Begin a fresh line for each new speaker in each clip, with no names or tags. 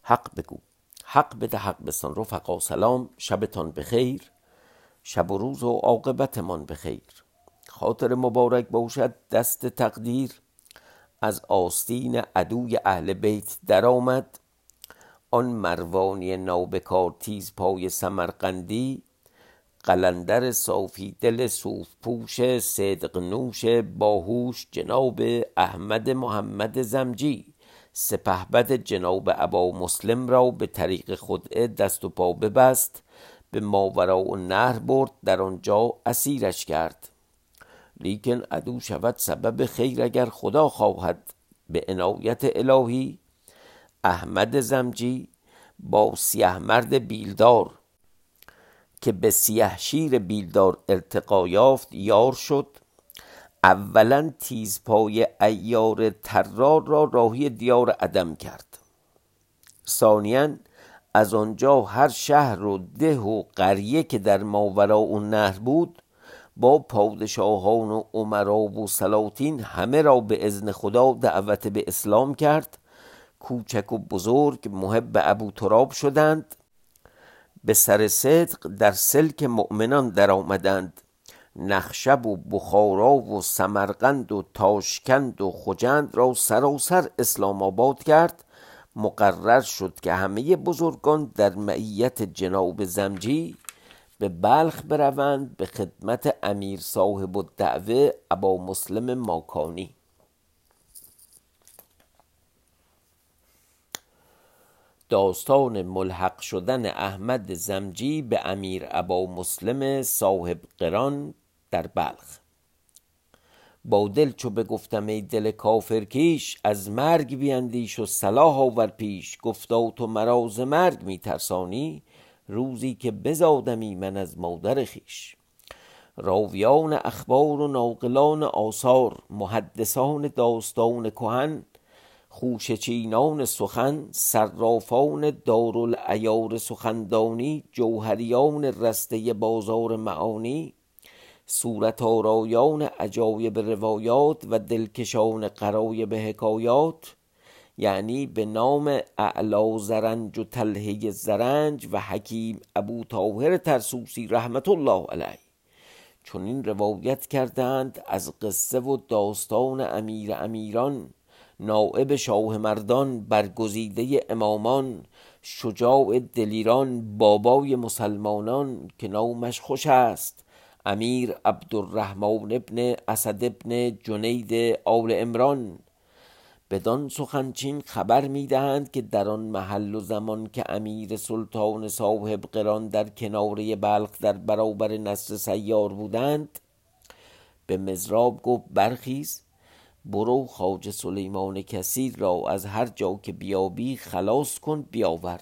حق بگو، حق بده، حق بستان. رفقا سلام، شبتان بخیر، شب و روز و عاقبتمان بخیر. خاطر مبارک باشد دست تقدیر، از آستین عدوی اهل بیت در آمد. آن مروانی نابکار تیز پای سمرقندی، قلندر صافی دل صوف پوش صدق نوش باهوش جناب احمد محمد زمجی، سپهبد جناب ابا مسلم را به طریق خدعه دست و پا ببست، به ماوراء النهر برد، در آنجا اسیرش کرد. لیکن عدو شود سبب خیر اگر خدا خواهد. به عنایت الهی احمد زمجی با سیه مرد بیلدار که به سیه شیر بیلدار ارتقا یافت یار شد. اولا تیزپای عیار طرار را راهی دیار عدم کرد. ثانیاً از آنجا هر شهر و ده و قریه که در ماوراء النهر بود با پادشاهان و امرا و سلاطین همه را به اذن خدا دعوت به اسلام کرد. کوچک و بزرگ محب ابو تراب شدند، به سر صدق در سلک مؤمنان در آمدند. نخشب و بخارا و سمرقند و تاشکند و خجند را سراسر اسلام آباد کرد. مقرر شد که همه بزرگان در معیت جناب زمجی به بلخ بروند به خدمت امیر صاحب الدعوه ابا مسلم ماکانی. داستان ملحق شدن احمد زمجی به امیر ابا مسلم صاحب قران در بلخ. با دل چو بگفتم ای دل کافرکیش، از مرگ بیندیش و صلاح آور پیش. گفتا تو مرا ز مرگ می ترسانی، روزی که بزادمی من از مادر خویش. راویان اخبار و ناقلان آثار، محدثان داستان کهن، خوشه چینان سخن، صرافان دارالعیار سخندانی، جوهریان رسته بازار معانی، صورت آرایان عجایب روایات و دلکشان غرایب حکایات، یعنی به نام اعلی زرنج و طلحه زرنج و حکیم ابو طاهر طرسوسی رحمت الله علیه، چون این روایت کردند از قصه و داستان امیر امیران، نائب شاه مردان، برگزیده امامان، شجاع دلیران، بابای مسلمانان که نامش خوش است، امیر عبدالرحمن ابن اسد ابن جنید آل عمران. بدان سخنچین خبر میدهند که در آن محل و زمان که امیر سلطان صاحب قران در کناره بلخ در برابر نصر سیار بودند، به مضراب گفت برخیز، برو خواجه سلیمان کثیر را از هر جا که بیابی خلاص کن بیاور.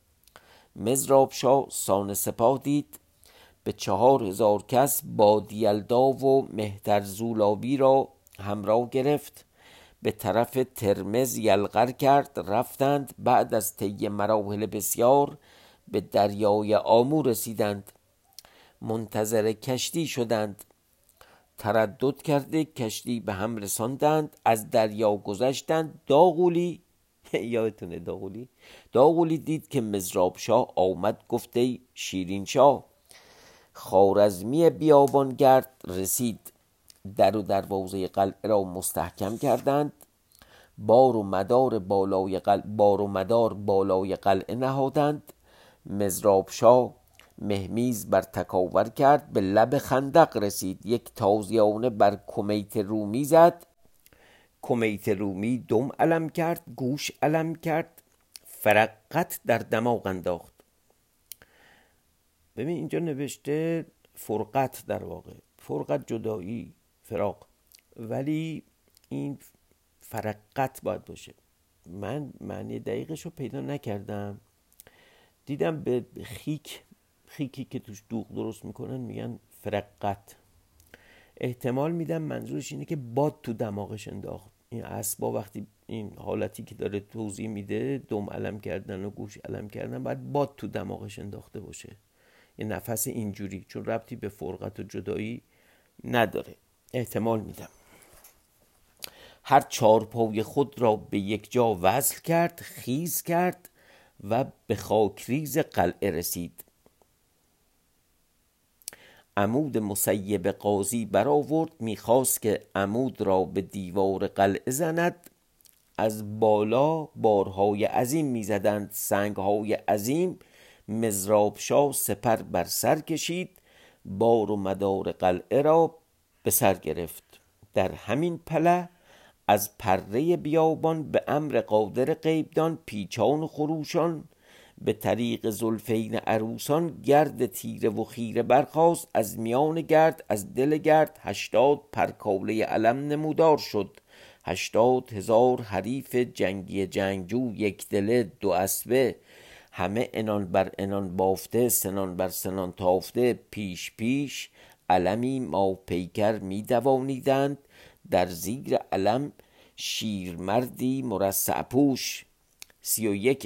مضراب شاه سان سپاه دید، به 4000 کس با دیلدا و مهتر زولابی را همراه گرفت، به طرف ترمز یلغر کرد. رفتند، بعد از طی مراحل بسیار به دریای آمو رسیدند. منتظر کشتی شدند، تردد کرده کشتی به هم رساندند. از دریا گذشتند. داغولی یادتونه داغولی دید که مضراب شاه آمد، گفت ای شیرین شاه، خوارزمی بیابانگرد رسید. در و دروازه قلعه را مستحکم کردند. بار و مدار بالای قلعه نهادند. مضراب شاه مهمیز بر تکاور کرد، به لب خندق رسید. یک تازیانه بر کمیت رومی زد. کمیت رومی دم علم کرد، گوش علم کرد، فرقت در دماغ انداخت. ببین اینجا نوشته فرقت، در واقع فرقت جدایی، فراق، ولی این فرقت باید باشه. من معنی دقیقش رو پیدا نکردم. دیدم به خیکی که توش دوغ درست میکنن میگن فرقت. احتمال میدم منظورش اینه که باد تو دماغش انداخت. این اسبا وقتی این حالتی که داره توضیح میده، دم علم کردن و گوش علم کردن، باید باد تو دماغش انداخته باشه، یه نفس اینجوری، چون ربطی به فرقت و جدایی نداره. احتمال میدم. هر 4 پای خود را به یک جا وصل کرد، خیز کرد و به خاکریز قلعه رسید. عمود مسیب قاضی برآورد، میخواست که عمود را به دیوار قلعه زند. از بالا بارهای عظیم میزدند، سنگهای عظیم. مضرابشاه سپر بر سر کشید، بار و مدار قلعه را به سر گرفت. در همین پله از پره بیابان به امر قادر غیبدان، پیچان و خروشان به طریق زلفین عروسان، گرد تیره و خیره برخاست. از میان گرد، از دل گرد 80 پرکاله علم نمودار شد. 80,000 حریف جنگی جنگجو، یک دله، دو اسبه، همه انان بر انان بافته، سنان بر سنان تافته. پیش پیش علمی ماپیکر می دوانیدند، در زیر علم شیرمردی مرصع پوش. 31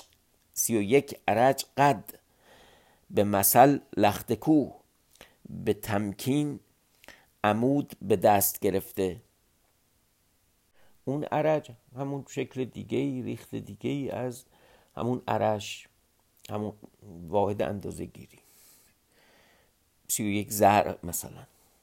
ارج قد، به مثل لخت کوه، به تمکین عمود به دست گرفته. اون ارج همون شکل دیگه‌ای، ریخت دیگه‌ای از همون ارش، همون واحد اندازه گیری. 31 ذرع مثلا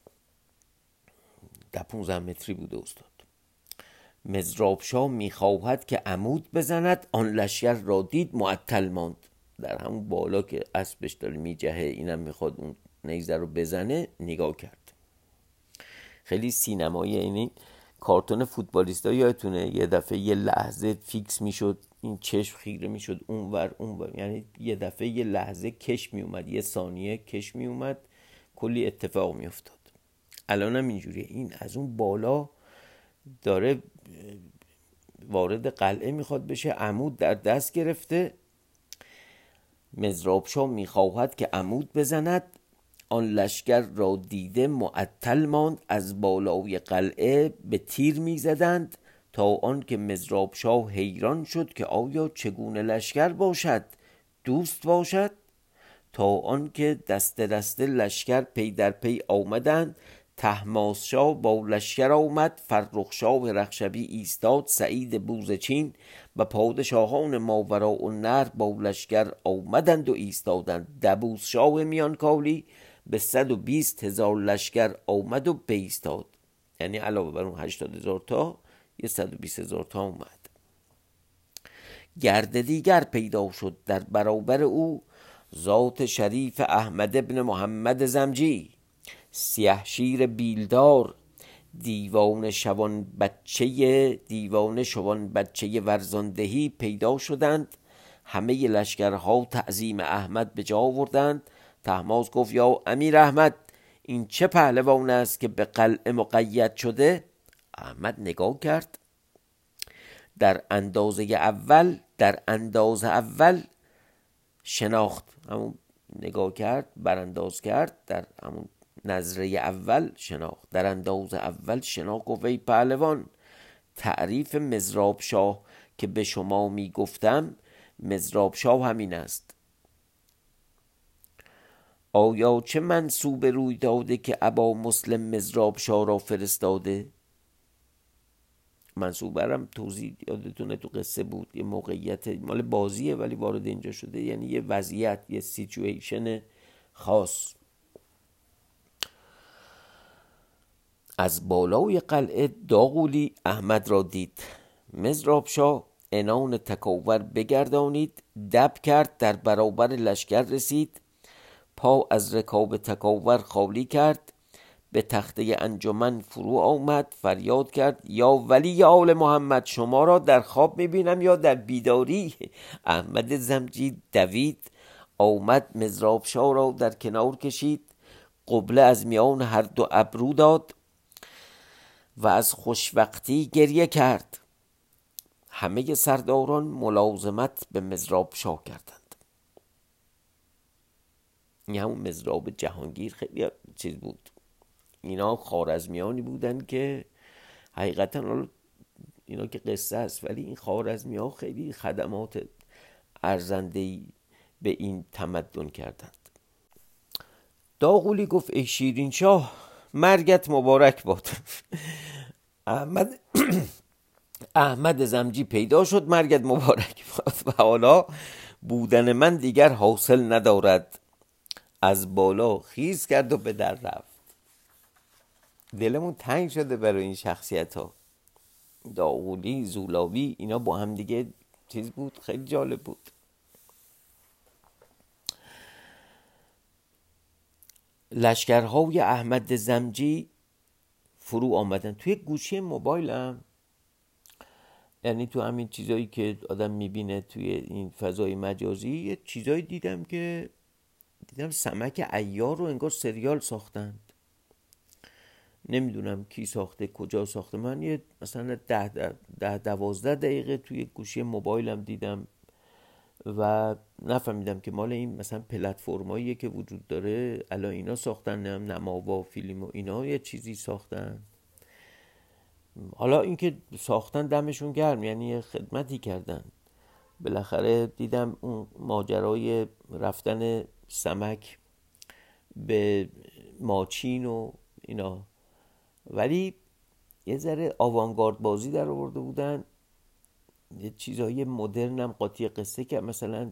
15 متری بوده استاد. مضرابشاه میخواهد که عمود بزند، آن لشکر را دید معطل ماند. در همون بالا که اسبش داره میجهه، اینم میخواد اون نیزه رو بزنه، نگاه کرد. خیلی سینمایی، یعنی کارتون فوتبالیستا یادتونه یه دفعه یه لحظه فیکس میشد، این چشم خیره میشد اونور، یعنی یه دفعه یه لحظه کش میومد، یه ثانیه کش میومد، کلی اتفاق میافتاد. الان هم اینجوریه. این از اون بالا داره وارد قلعه میخواد بشه، عمود در دست گرفته. مضرابشاه میخواهد که عمود بزند، آن لشکر را دیده معطل ماند. از بالای قلعه به تیر میزدند، تا آن که مضرابشاه حیران شد که آیا چگونه لشکر باشد، دوست باشد. تا آن که دسته دسته لشکر پی در پی آمدند. طهماسپا با لشکر آمد، فرخشاه رخشوی ایستاد، سعید بوزچین و پادشاهان ماوراءالنهر با لشکر آمدند و ایستادند. دبوسشاه میانکالی به 120,000 لشکر آمد و بایستاد. یعنی علاوه بر اون 80,000 تا یه 120,000 تا اومد. گرد دیگر پیدا شد در برابر او، ذات شریف احمد ابن محمد زمجی، سیه شیر بیلدار، دیوان شوان بچه ورزاندهی پیدا شدند. همه لشکرها تعظیم احمد به جا آوردند. طهماسپ گفت یا امیر احمد، این چه پهلوان است که به قلعه مقید شده؟ احمد نگاه کرد. در اندازه اول شناخت، همون نگاه کرد، برانداز کرد، در همون نظره اول شناخت، در انداز اول شناخت. گفت ای پهلوان، تعریف مضرابشاه که به شما می گفتم، مضرابشاه همین است. آیا چه منسوب روی داده که ابا مسلم مضرابشاه را فرستاده؟ منصوبرم توضیح یادتونه تو قصه بود، یه موقعیت مال بازیه ولی وارد اینجا شده، یعنی یه وضعیت، یه سیچویشن خاص. از بالای قلعه داغولی احمد را دید. مضرابشاه عنان تکاور بگردانید، دب کرد، در برابر لشکر رسید، پا از رکاب تکاور خالی کرد، به تخته انجمن فرو آمد، فریاد کرد یا ولی آل محمد، شما را در خواب میبینم یا در بیداری؟ احمد زمجی دوید آمد، مضرابشاه را در کنار کشید، قبله از میان هر دو ابرو داد و از خوشوقتی گریه کرد. همه سرداران ملازمت به مضرابشاه کردند. این همون مضراب جهانگیر خیلی چیز بود. اینا خوارزمیانی بودن که حقیقتا اینا که قصه است، ولی این خوارزمی ها خیلی خدمات ارزنده‌ای به این تمدن کردند. داغولی گفت ای شیرین شاه، مرگت مبارک باد. احمد زمجی پیدا شد، مرگت مبارک باد. و حالا بودن من دیگر حاصل ندارد. از بالا خیز کرد و به در رفت. دلمون تنگ شده برای این شخصیت ها. داوودی، زولاوی، اینا با هم دیگه چیز بود، خیلی جالب بود. لشکرهای احمد زمجی فرو آمدن. توی گوشی موبایلم، یعنی تو همین چیزایی که آدم میبینه توی این فضای مجازی، یه چیزایی دیدم که سمک عیار رو انگار سریال ساختند. نمیدونم کی ساخته، کجا ساخته. من یه مثلا 10-12 دقیقه توی گوشی موبایلم دیدم و نفهمیدم که مال این مثلا پلتفرماییه که وجود داره الان اینا ساختن، نماوا فیلم و اینا یه چیزی ساختن. حالا اینکه ساختن دمشون گرم، یعنی یه خدمتی کردن. بالاخره دیدم اون ماجرای رفتن سمک به ماچین و اینا، ولی یه ذره آوانگارد بازی در آورده بودن، یه چیزای مدرن هم قاطی قصه که مثلا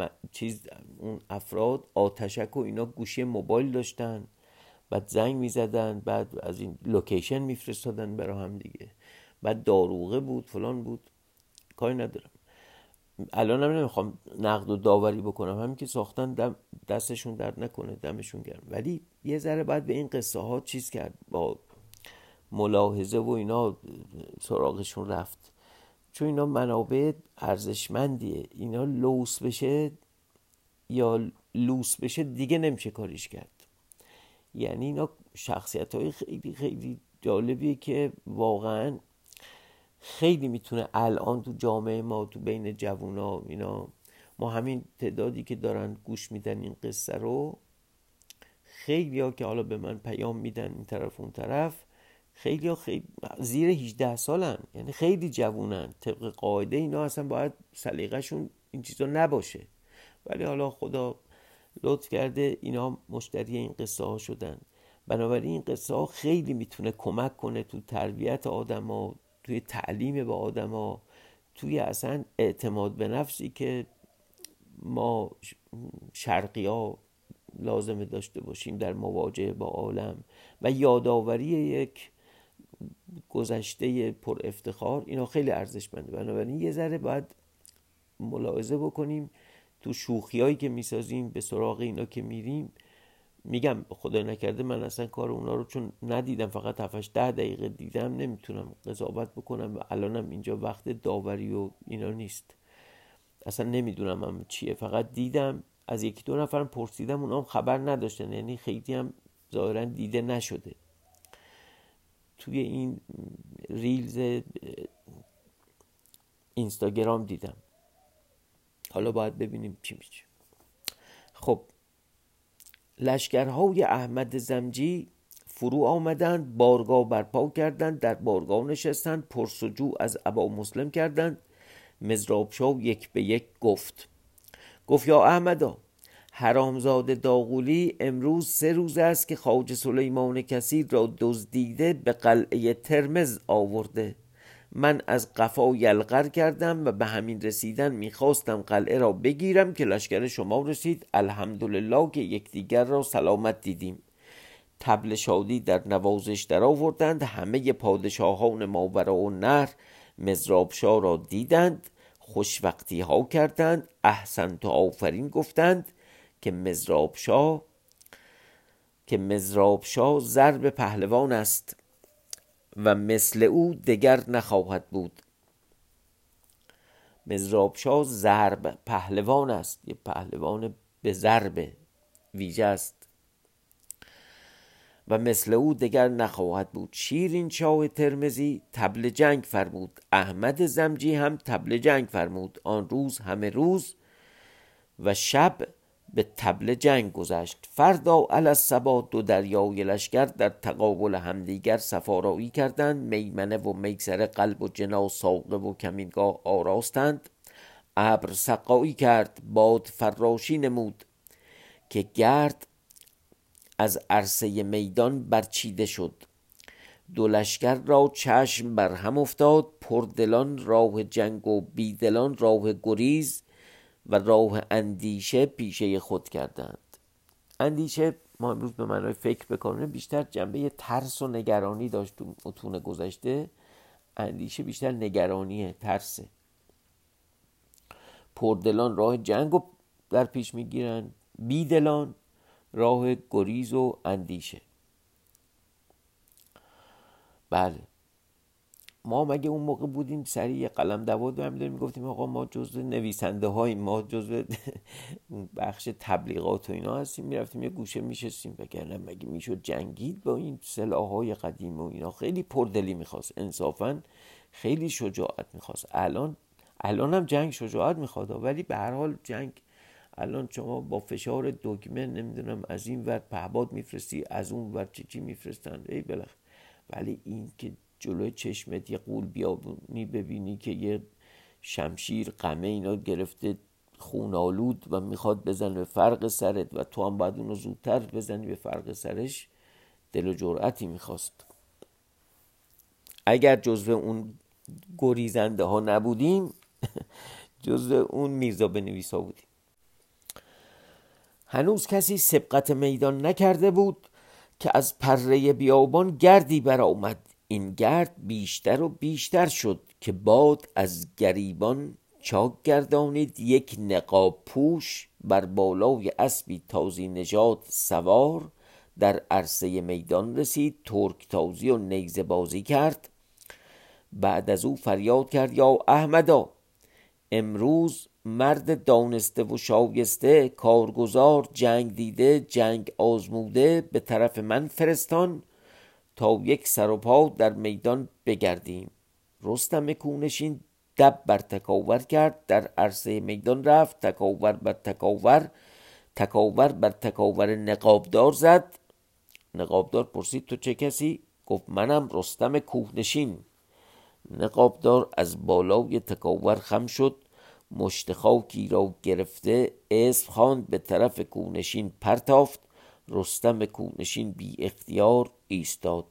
اون افراد آتشک و اینا گوشی موبایل داشتن، بعد زنگ میزدن، بعد از این لوکیشن میفرستادن برای هم دیگه، بعد داروغه بود فلان بود. کاری ندارم، الان هم نمیخوام نقد و داوری بکنم، همین که ساختن دستشون درد نکنه، دمشون گرم. ولی یه ذره باید به این قصه ها چیز کرد، با ملاحظه و اینا سراغشون رفت، چون اینا منابع ارزشمندیه. اینا لوس بشه یا لوس بشه دیگه نمیشه کاریش کرد. یعنی اینا شخصیت های خیلی خیلی جالبیه که واقعا خیلی میتونه الان تو جامعه ما، تو بین جوونا اینا، ما همین تعدادی که دارن گوش میدن این قصه رو، خیلی ها که حالا به من پیام میدن این طرف اون طرف، خیلی ها خیلی زیر 18 سالن، یعنی خیلی جوونن. طبق قاعده اینا اصلا باید سلیقه‌شون این چیزا نباشه، ولی حالا خدا لطف کرده اینا مشتری این قصه ها شدن. بنابراین این قصه ها خیلی میتونه کمک کنه تو تربیت آدم ها، توی تعلیم به آدم ها، توی اصلا اعتماد به نفسی که ما شرقی ها لازمه داشته باشیم در مواجهه با عالم و یادآوری یک گذشته پر افتخار. اینا خیلی ارزشمنده. بنابراین یه ذره باید ملاحظه بکنیم تو شوخیایی که میسازیم، به سراغ اینا که میریم. میگم خدا نکرده من اصلا کار اونا رو چون ندیدم، فقط 7-10 دقیقه دیدم، نمیتونم قضاوت بکنم. الانم اینجا وقت داوری و اینا نیست، اصلا نمیدونم هم چیه. فقط دیدم، از 1-2 نفرم پرسیدم، اونا هم خبر نداشتن، یعنی خیلی هم ظاهرا دیده نشده. توی این ریلز اینستاگرام دیدم، حالا باید ببینیم چی میشه. خب، لشکرهای احمد زمجی فرو آمدند، بارگاه برپا کردند، در بارگاه نشستند، پرسجو از ابا مسلم کردند. مضرابشاه یک به یک گفت یا احمدا، حرامزاده داغولی امروز 3 روز است که خواجه سلیمان کثیر را دزدیده به قلعه ترمذ آورده. من از قفا یلغر کردم و به همین رسیدن میخواستم قلعه را بگیرم که لشکر شما رسید. الحمدلله که یکدیگر را سلامت دیدیم. طبل شادی در نوازش در آوردند. همه پادشاهان ماوراء النهر مضرابشاه را دیدند، خوشوقتی ها کردند، احسنت و آفرین گفتند که مضرابشاه ضرب پهلوان است و مثل او دگر نخواهد بود. مضرابشاه ضرب پهلوان است، یه پهلوان به ضرب ویژه است و مثل او دگر نخواهد بود. شیرین شاه ترمذی طبل جنگ فرمود، احمد زمجی هم طبل جنگ فرمود. آن روز همه روز و شب به طبل جنگ گذشت. فردا علی الصباح 2 دریای لشکر در تقابل همدیگر صفارایی کردند. میمنه و میسره، قلب و جنا، ساقه و کمینگاه آراستند. ابر سقایی کرد، باد فراشی نمود که گرد از عرصه میدان برچیده شد. 2 لشکر را چشم بر هم افتاد، پردلان راه جنگ و بیدلان راه گریز. و راه اندیشه پیشه خود کردند. اندیشه ما امروز به معنای فکر بکنیم، بیشتر جنبه ترس و نگرانی داشت تو متون گذشته. اندیشه بیشتر نگرانیه، ترسه. پردلان راه جنگ رو در پیش میگیرن، بیدلان راه گریز و اندیشه. بله، ما مگه اون موقع بودیم سریع قلم دواد و هم میگفتیم آقا ما جزو نویسنده هاییم، ما جزو بخش تبلیغات و اینا هستیم، میرفتیم یه گوشه میشستیم. وگرنه مگه میشد جنگید با این سلاح‌های قدیم و اینا؟ خیلی پردلی میخواست، انصافا خیلی شجاعت میخواست. الان هم جنگ شجاعت میخواد، ولی به هر حال جنگ الان شما با فشار دگمه نمیدونم از این ور پهباد میفرستی، از اون ور چی میفرستن، ای بلخ. ولی این که جلوی چشمت یه غول بیابونی ببینی که یه شمشیر قمه اینا گرفته خونالود و میخواد بزنه به فرق سرت و تو هم باید اونو زودتر بزنی به فرق سرش، دل و جرأتی میخواست. اگر جزو اون گریزنده ها نبودیم جزو اون میرزا بنویسا بودیم. هنوز کسی سبقت میدان نکرده بود که از پره بیابان گردی برآمد. این گرد بیشتر و بیشتر شد که باد از گریبان چاک گردانید. یک نقاب پوش بر بالای اسبی تازی نژاد سوار در عرصه میدان رسید. ترک تازی و نیزه بازی کرد. بعد از او فریاد کرد یا احمدا، امروز مرد دانسته و شایسته، کارگزار، جنگ دیده، جنگ آزموده به طرف من فرستان تا یک سر و پا در میدان بگردیم. رستم کوهنشین دب بر تکاور کرد، در عرصه میدان رفت. تکاور بر تکاور بر تکاور نقابدار زد. نقابدار پرسید تو چه کسی؟ گفت منم رستم کوهنشین. نقابدار از بالای تکاور خم شد، مشت خاکی را گرفته اسم خواند، به طرف کوهنشین پرتافت. رستم کوهنشین بی اختیار ایستاد.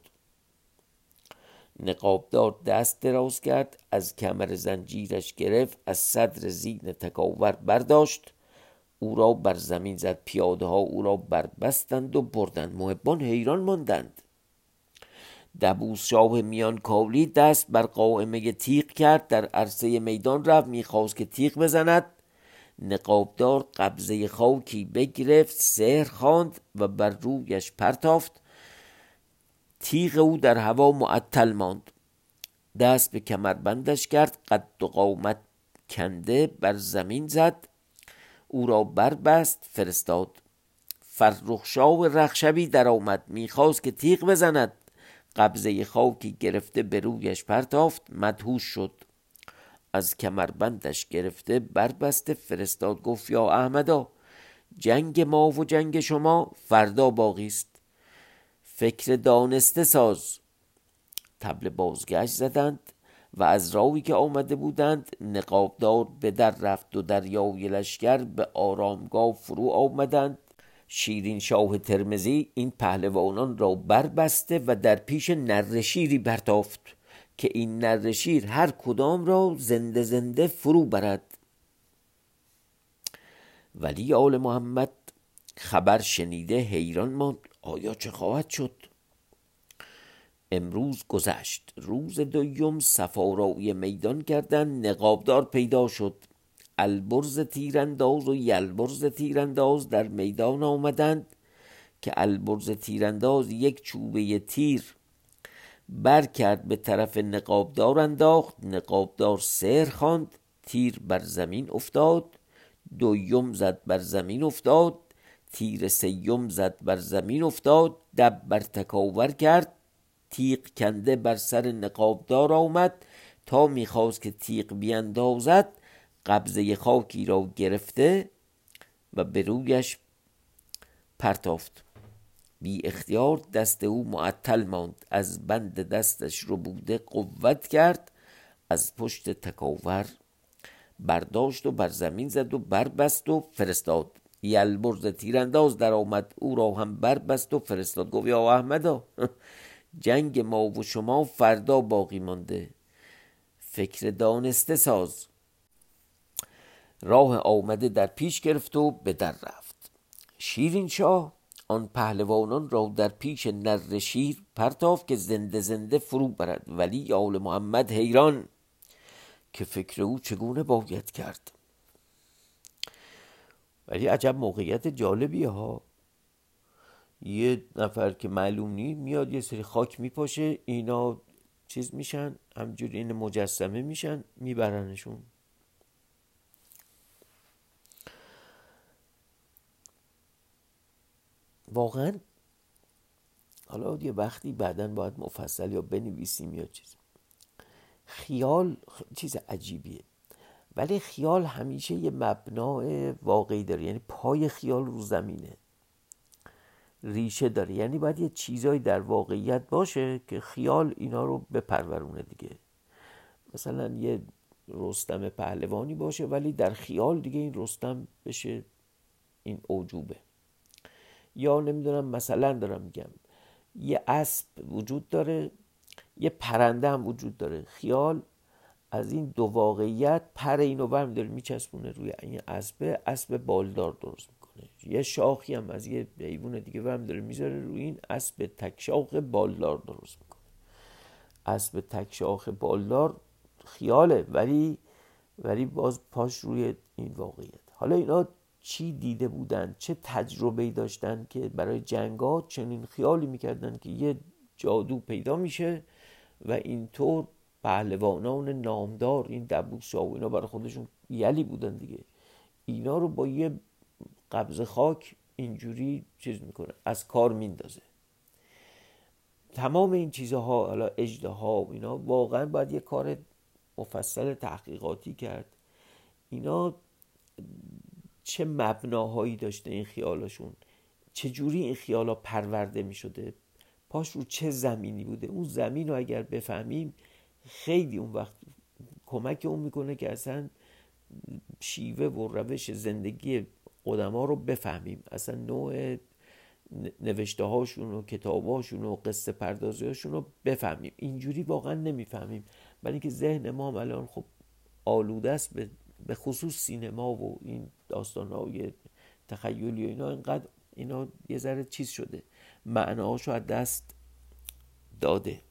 نقابدار دست دراز کرد، از کمر زنجیرش گرفت، از صدر زین تکاور برداشت، او را بر زمین زد. پیاده ها او را بربستند و بردند. محبان حیران ماندند. دبوس شاه میان کاولی دست بر قائمه تیغ کرد، در عرصه میدان رفت، میخواست که تیغ بزند. نقابدار قبضه خاکی بگرفت، سحر خواند و بر رویش پرتافت. تیغ او در هوا معطل ماند. دست به کمربندش کرد، قد و قامت کنده بر زمین زد، او را بربست فرستاد. فرخشاه رخشوی در آمد، میخواست که تیغ بزند. قبضه خاکی گرفته به رویش پرتافت، مدهوش شد. از کمربندش گرفته بربسته فرستاد. گفت یا احمدا، جنگ ما و جنگ شما فردا باقی است، فکر دانسته ساز. طبل بازگشت زدند و از راهی که آمده بودند نقابدار به در رفت و دریای لشکر به آرامگاه فرو آمدند. شیرین شاه ترمذی این پهلوانان را بربسته و در پیش نرشیری برتافت که این نرشیر هر کدام را زنده زنده فرو برد. ولی آل محمد خبر شنیده حیران ماند، آیا چه خواهد شد؟ امروز گذشت. روز دوم صفارای میدان کردند. نقابدار پیدا شد. البرز تیرانداز و یلبرز تیرانداز در میدان آمدند که البرز تیرانداز یک چوبه تیر بر کرد، به طرف نقابدار انداخت. نقابدار سحر خواند، تیر بر زمین افتاد. دوم زد بر زمین افتاد. تیر سیم زد بر زمین افتاد. دب بر تکاور کرد، تیغ کنده بر سر نقابدار آمد. تا میخواست که تیغ بیندازد، قبضه خاکی را گرفته و به رویش پرتافت. بی اختیار دست او معطل ماند. از بند دستش رو بوده قوت کرد، از پشت تکاور برداشت و بر زمین زد و بربست و فرستاد. یلبرز تیرانداز در آمد، او را هم بربست و فرستاد. گفت یا احمدا، جنگ ما و شما فردا باقی مانده، فکر دانسته ساز. راه آمده در پیش گرفت و به در رفت. شیرین شاه آن پهلوانان را در پیش نره شیر پرتافت که زنده زنده فرو برد. ولی آل محمد حیران که فکر او چگونه باید کرد. ولی عجب موقعیت جالبیه ها. یه نفر که معلوم نیست میاد یه سری خاک میپاشه، اینا چیز میشن، همجوری این مجسمه میشن، میبرنشون. واقعا حالا یه وقتی بعداً باید مفصل یا بنویسیم یا چیز. خیال چیز عجیبیه، ولی خیال همیشه یه مبنای واقعی داره، یعنی پای خیال رو زمینه، ریشه داره، یعنی باید یه چیزایی در واقعیت باشه که خیال اینا رو بپرورونه دیگه. مثلا یه رستم پهلوانی باشه ولی در خیال دیگه این رستم بشه این اعجوبه. یا نمیدونم مثلا دارم میگم یه اسب وجود داره، یه پرنده هم وجود داره. خیال از این دو واقعیت پر اینو برمی‌داره میچسبونه روی این اسب بالدار درست میکنه. یه شاخی هم از یه حیوان دیگه برمی‌داره میذاره روی این اسب تک شاخ بالدار درست میکنه. اسب تک شاخ بالدار خیاله، ولی باز پاش روی این واقعیت. حالا اینا چی دیده بودن، چه تجربه‌ای داشتن که برای جنگات چنین خیالی میکردن که یه جادو پیدا میشه و اینطور پهلوانان نامدار، این دبوس‌ها و اینا برای خودشون یلی بودن دیگه، اینا رو با یه قبض خاک اینجوری چیز میکنه، از کار میندازه. تمام این چیزها، حالا اژدها و اینا، واقعا باید یه کار مفصل تحقیقاتی کرد. اینا چه مبناهایی داشته این خیالاشون، چجوری این خیالا پرورده می شده، پاش رو چه زمینی بوده. اون زمین رو اگر بفهمیم خیلی اون وقت کمک اون میکنه که اصلا شیوه و روش زندگی قدما رو بفهمیم، اصلا نوع نوشته هاشون و کتاب هاشون و قصه پردازی هاشون رو بفهمیم. اینجوری واقعا نمیفهمیم، برای اینکه ذهن ما الان خب آلوده است، به خصوص سینما و این داستان‌های تخیلی و اینا، اینقدر اینا یه ذره چیز شده، معناهاشو از دست داده.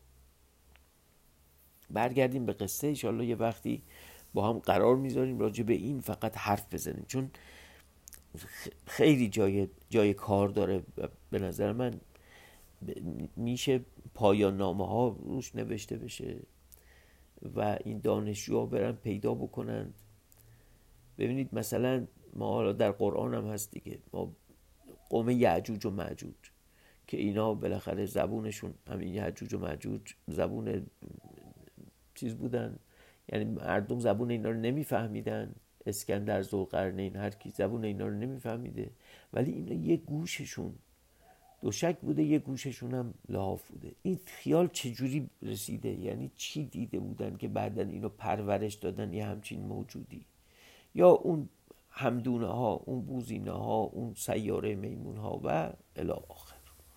برگردیم به قصه، انشالله یه وقتی با هم قرار میذاریم راجع به این فقط حرف بزنیم، چون خیلی جای کار داره. به نظر من میشه پایان نامه ها روش نوشته بشه و این دانشجوها برن پیدا بکنن. ببینید مثلا ما حالا در قرآن هم هست دیگه، ما قوم یعجوج و معجوج که اینا بالاخره زبونشون همین یعجوج و معجوج زبون چیز بودن، یعنی مردم زبون اینا رو نمیفهمیدن. اسکندر، ذوالقرنین، هر کی زبون اینا رو نمیفهمیده، ولی اینا یه گوششون دوشک بوده، یه گوششون هم لحاف بوده. این خیال چجوری رسیده، یعنی چی دیده بودن که بعدن اینو پرورش دادن یه همچین موجودی. یا اون همدونه ها، اون بوزینه ها، اون سیاره میمون ها و الی آخر.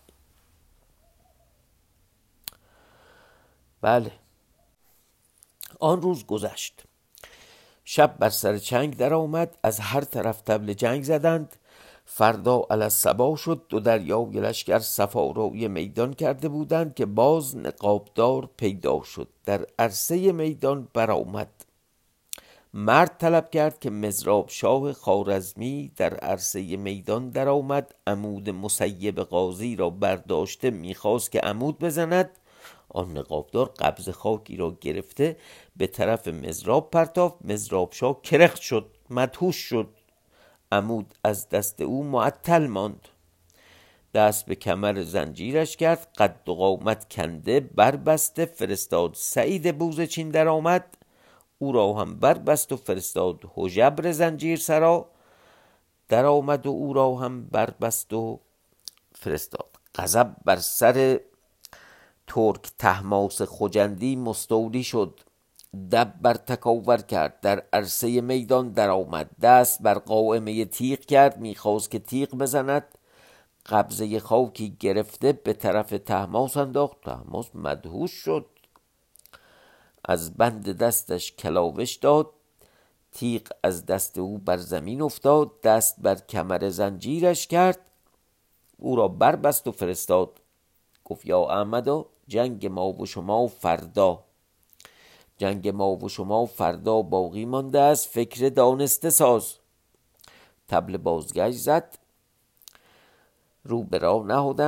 بله. آن روز گذشت. شب بر سر چنگ در آمد، از هر طرف طبل جنگ زدند. فردا علی‌الصباح شد، دو دریای لشکر صفارای میدان کرده بودند که باز نقابدار پیدا شد. در عرصه میدان برآمد، مرد طلب کرد که مضراب شاه خوارزمی در عرصه میدان در آمد. عمود مسیب غازی را برداشته میخواست که عمود بزند. آن نقابدار قبض خاکی را گرفته به طرف مضراب پرتافت. مضراب شاه کرخت شد، مدهوش شد. عمود از دست او معطل ماند. دست به کمر زنجیرش کرد، قد و قامت کنده بربسته. فرستاد سعید بوزچین در آمد، او را هم بربست و فرستاد هژبر زنجیر سرا در آمد و او را هم بربست و فرستاد. غضب بر سر ترک طهماسب خجندی مستولی شد. دب بر تکاور کرد، در عرصه میدان در آمد. دست بر قائمه تیغ کرد، میخواست که تیغ بزند. قبضه خاکی گرفته به طرف طهماسب انداخت. طهماسب مدهوش شد، از بند دستش کلاوش داد. تیغ از دست او بر زمین افتاد، دست بر کمر زنجیرش کرد، او را بربست و فرستاد. گفت یا احمدا، جنگ ما و شما فردا، جنگ ما و شما فردا باقی مانده است، فکر دانسته ساز. طبل بازگشت زد، رو به راه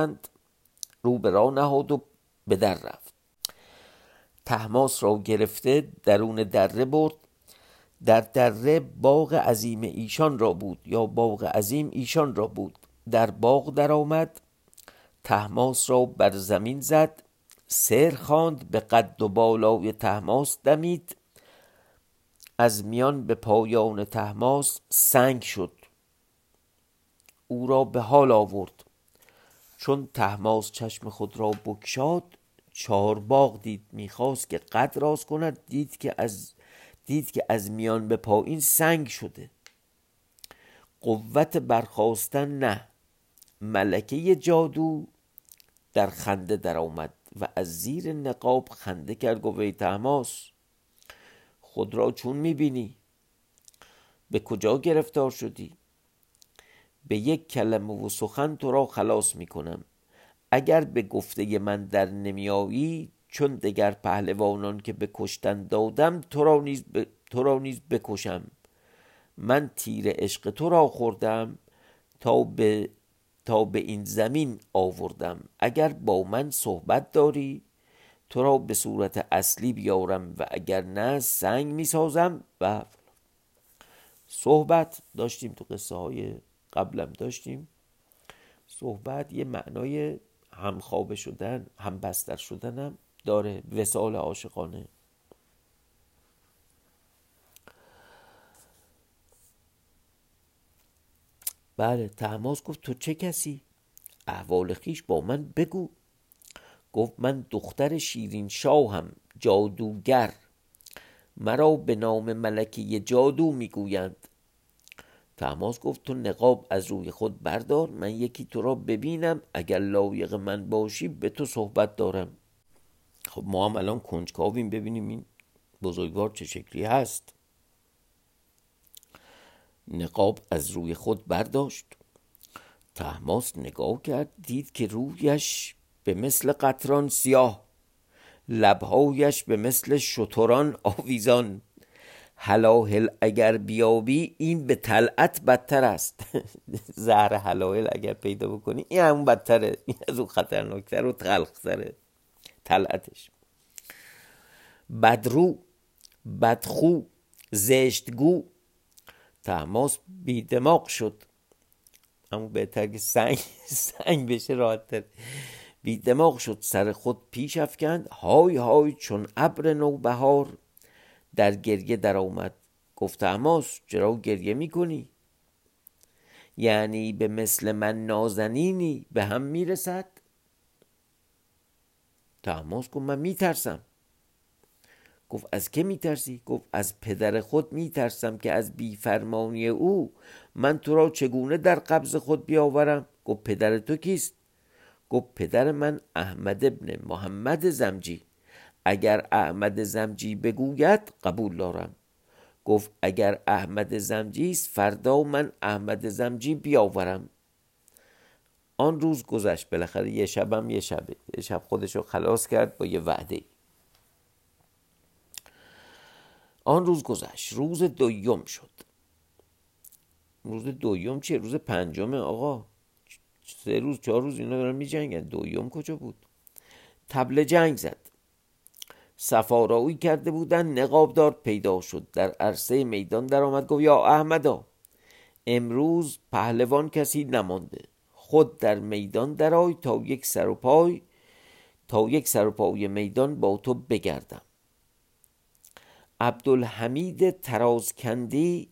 نهاد و به در رفت. طهماسپ را گرفته درون دره برد. در دره باغ عظیم ایشان را بود، یا باغ عظیم ایشان را بود. در باغ در آمد، طهماسپ را بر زمین زد، سر خواند، به قد و بالای طهماسپ دمید، از میان به پایان طهماسپ سنگ شد، او را به حال آورد. چون طهماسپ چشم خود را بگشاد، 4 باغ دید، میخواست که قد راست کند، دید که از میان به پایین سنگ شده. قوت برخاستن نه. ملکه جادو در خنده در آمد و از زیر نقاب خنده کرد. گفت ای طهماسپ، خود را چون میبینی؟ به کجا گرفتار شدی؟ به یک کلمه و سخن تو را خلاص میکنم. اگر به گفته من در نمیایی، چون دگر پهلوانان که به کشتن دادم، تو را نیز بکشم. من تیر عشق تو را خوردم، تا به این زمین آوردم. اگر با من صحبت داری، تو را به صورت اصلی بیارم، و اگر نه سنگ میسازم. و صحبت داشتیم، تو قصه های قبلم داشتیم. صحبت یه معنای همخوابه شدن، هم بستر شدن هم داره، وصال عاشقانه. بله. طهماسپ گفت تو چه کسی؟ احوال خویش با من بگو. گفت من دختر شیرین شاهم، جادوگر، مرا به نام ملکه جادو میگویند. طهماسپ گفت تو نقاب از روی خود بردار، من یکی تو را ببینم، اگر لایق من باشی به تو صحبت دارم. خب ما هم الان کنجکاویم ببینیم این بزرگوار چه شکلی هست. نقاب از روی خود برداشت. طهماسپ نگاه کرد، دید که رویش به مثل قطران سیاه، لبهایش به مثل شتران آویزان. هلاهل اگر بیابی، این به طلعت بدتر است. زهر هلاهل اگر پیدا بکنی، این همون بدتره، این از اون خطرناکتر و تلختره طلعتش. بدرو، بدخو، زشتگو. طهماسپ بی دماغ شد، همون بهتر که سنگ بشه راحت‌تر. بی دماغ شد، سر خود پیش افکند، های های چون ابر نوبهار در گریه در آمد. گفت طهماسپ چرا گریه میکنی؟ یعنی به مثل من نازنینی به هم میرسد؟ طهماسپ گفت من میترسم. گفت از که میترسی؟ گفت از پدر خود میترسم که از بیفرمانی او من تو را چگونه در قبض خود بیاورم. گفت پدر تو کیست؟ گفت پدر من احمد ابن محمد زمجی. اگر احمد زمجی بگوید قبول دارم. گفت اگر احمد زمجی است، فردا من احمد زمجی بیاورم. آن روز گذشت. بالاخره یه شب خودشو خلاص کرد با یه وعده. آن روز گذشت. روز دوم شد. روز دوم چیه؟ روز پنجم آقا. 3 روز 4 روز اینا دارن می جنگن. دوم کجا بود؟ طبل جنگ زد. صفارایی کرده بودن. نقابدار پیدا شد، در عرصه میدان در آمد. گفت یا احمدا، امروز پهلوان کسی نمانده، خود در میدان درآی تا یک سر و پای میدان با تو بگردم. عبدالحمید ترازکندی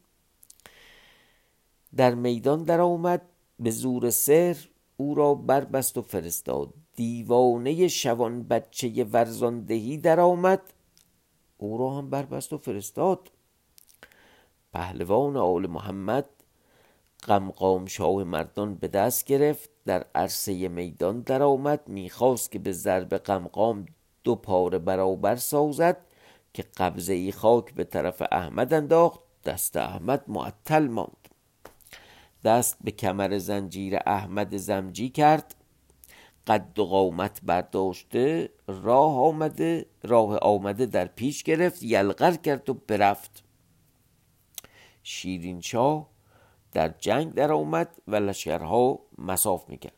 در میدان در آمد، به زور سحر او را بربست و فرستاد. دیوانه شوان بچه ورزاندهی در آمد، او را هم بربست و فرستاد. پهلوان آل محمد قمقام شاه مردان به دست گرفت، در عرصه میدان در آمد. میخواست که به ضرب قمقام 2 پاره برابر سازد، که قبضه ای خاک به طرف احمد انداخت. دست احمد معطل ماند. دست به کمر زنجیر احمد زمجی کرد، قد و قامت برداشته راه آمده در پیش گرفت، یلغر کرد و برفت. شیرین شاه در جنگ در آمد و لشکرها مصاف میکردند.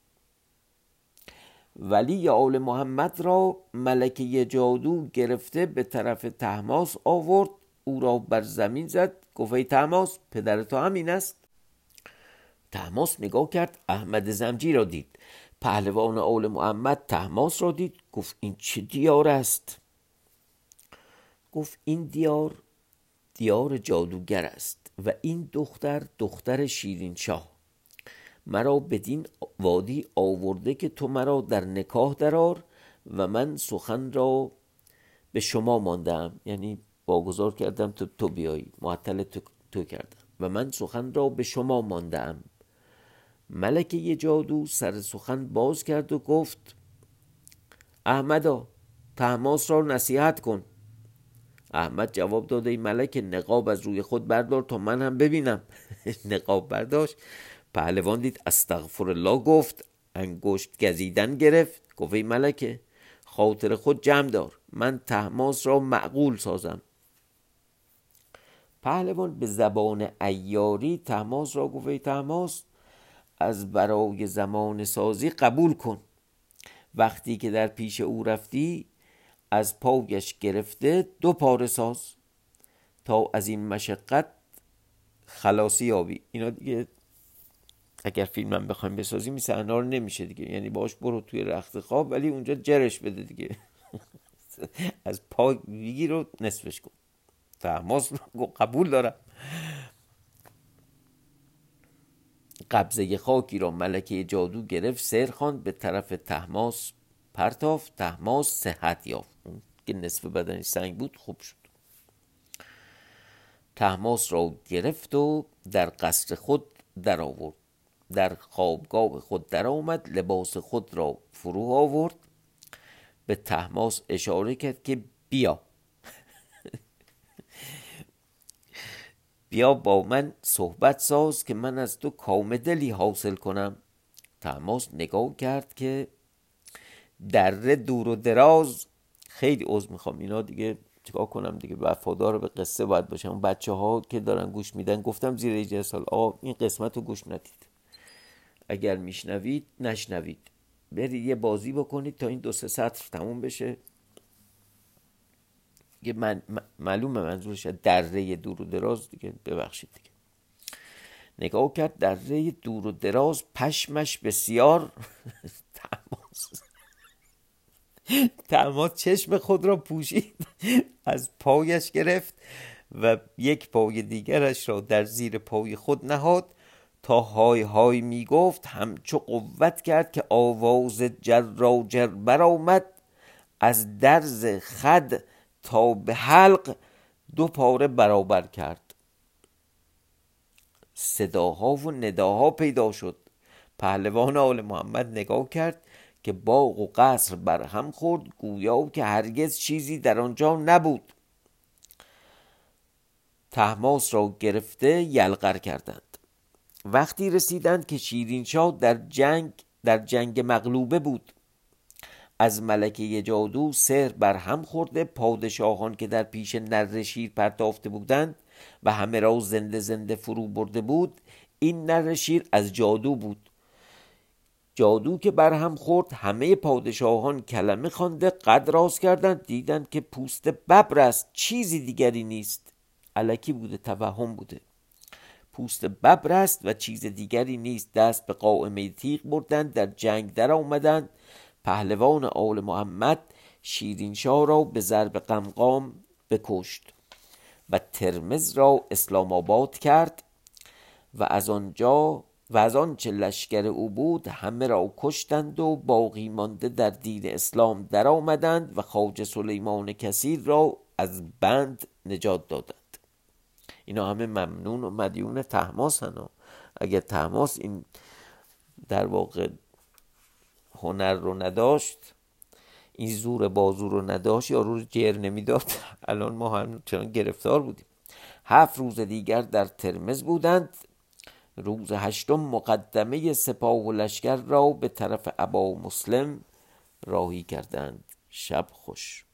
ولی آل محمد را ملکه جادو گرفته به طرف طهماس آورد، او را بر زمین زد، گفت ای طهماس پدر تو همین است؟ طهماس نگاه کرد، احمد زمجی را دید. پهلوان آل محمد طهماس را دید، گفت این چه دیار است؟ گفت این دیار جادوگر است و این دختر شیرین شاه. مرا بدین وادی آورده که تو مرا در نکاح درار و من سخن را به شما ماندم، یعنی واگذار کردم تو بیایی، معطل تو کردم و من سخن را به شما ماندم. ملکه جادو سر سخن باز کرد و گفت احمدا طهماس را نصیحت کن. احمد جواب داد ای ملکه نقاب از روی خود بردار تا من هم ببینم. نقاب برداشت. پهلوان دید استغفر الله گفت، انگشت گزیدن گرفت، گفت ای ملکه خاطر خود جمع دار، من طهماس را معقول سازم. پهلوان به زبان عیاری طهماس را گفت ای طهماس از برای زمان سازی قبول کن. وقتی که در پیش او رفتی از پایش گرفته 2 پاره ساز تا از این مشقت خلاصی یابی. اینا دیگه اگر فیلم هم بخوایم بسازیم این صحنه رو نمیشه دیگه، یعنی باش برو توی رخت خواب ولی اونجا جرش بده دیگه. از پای بگیر رو نصفش کن. طهماس قبول دارم. قبضه خاکی را ملکه جادو گرفت، سر خواند، به طرف طهماس پرتافت. طهماس صحت یافت، اون که نصف بدنش سنگ بود خوب شد. طهماس را گرفت و در قصر خود در آورد. در خوابگاه خود در آمد، لباس خود را فرو آورد. به طهماس اشاره کرد که بیا بیا با من صحبت ساز که من از تو کام دلی حاصل کنم. طهماس نگاه کرد که دره دور و دراز، خیلی عذر میخوام اینا دیگه چیکار کنم دیگه، وفادار به قصه باید باشم. اون بچه ها که دارن گوش میدن گفتم زیر 18 سال این قسمت رو گوش ندید، اگر میشنوید نشنوید، برید یه بازی بکنید تا این 2-3 سطر تموم بشه. معلومه منظورش دره دور و دراز دیگه، ببخشید دیگه. نگاه کرد دره دور و دراز پشمش بسیار. طهماس چشم خود را پوشید، از پایش گرفت و یک پای دیگرش را در زیر پای خود نهاد تا های های می گفت، همچو قوت کرد که آواز جر برآمد. از درز خد تا به حلق 2 پاره برابر کرد. صداها و نداها پیدا شد. پهلوان آل محمد نگاه کرد که باغ و قصر برهم خورد، گویا که هرگز چیزی در آنجا نبود. طهماس را گرفته یلغر کردند. وقتی رسیدند که شیرین شاه در جنگ مغلوبه بود، از ملکه جادو سحر برهم خورده. پادشاهان که در پیش نره شیر پرتافته بودند و همه را زنده زنده فرو برده بود، این نره شیر از جادو بود. جادو که برهم خورد همه پادشاهان کلمه خوانده قد راست کردند، دیدند که پوست ببر است، چیزی دیگری نیست. الکی بوده، توهم بوده. پوست ببر است و چیز دیگری نیست. دست به قائمه تیغ بردند، در جنگ در آمدند. پهلوان آل محمد شیرین شاه را به ضرب قمقام بکشت و ترمز را اسلام آباد کرد و از آنچه لشکر او بود همه را کشتند و باقی مانده در دین اسلام در آمدند و خواجه سلیمان کثیر را از بند نجات دادند. اینا همه ممنون و مدیون طهماس هستند. اگر طهماس این در واقع هنر رو نداشت، این زور بازو رو نداشت، یا رو جر نمیداد، الان ما هم چنان گرفتار بودیم. 7 روز دیگر در ترمذ بودند. روز 8 مقدمه سپاه و لشکر را به طرف ابا مسلم راهی کردند. شب خوش.